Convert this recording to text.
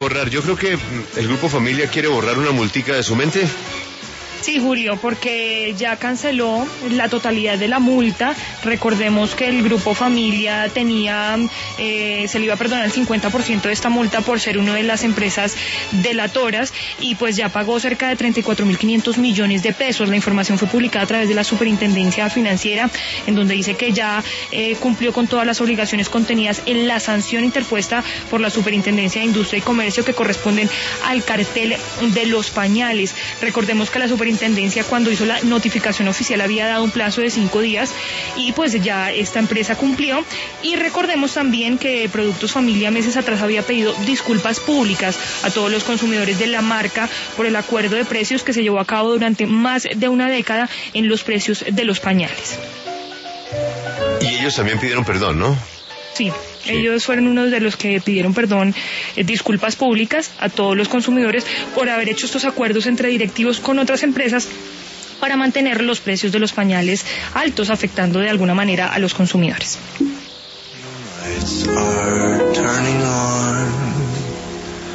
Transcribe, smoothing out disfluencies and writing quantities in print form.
borrar. Yo creo que el Grupo Familia quiere borrar una multica de su mente. Sí, Julio, porque ya canceló la totalidad de la multa. Recordemos que el Grupo Familia tenía, se le iba a perdonar el 50% de esta multa por ser una de las empresas delatoras y pues ya pagó cerca de 34.500 millones de pesos. La información fue publicada a través de la Superintendencia Financiera, en donde dice que ya cumplió con todas las obligaciones contenidas en la sanción interpuesta por la Superintendencia de Industria y Comercio que corresponden al cartel de los pañales. Recordemos que la Superintendencia, cuando hizo la notificación oficial, había dado un plazo de 5 días y pues ya esta empresa cumplió. Y recordemos también que Productos Familia meses atrás había pedido disculpas públicas a todos los consumidores de la marca por el acuerdo de precios que se llevó a cabo durante más de una década en los precios de los pañales. Y ellos también pidieron perdón, ¿no? Sí, ellos fueron uno de los que pidieron perdón, disculpas públicas a todos los consumidores por haber hecho estos acuerdos entre directivos con otras empresas para mantener los precios de los pañales altos, afectando de alguna manera a los consumidores.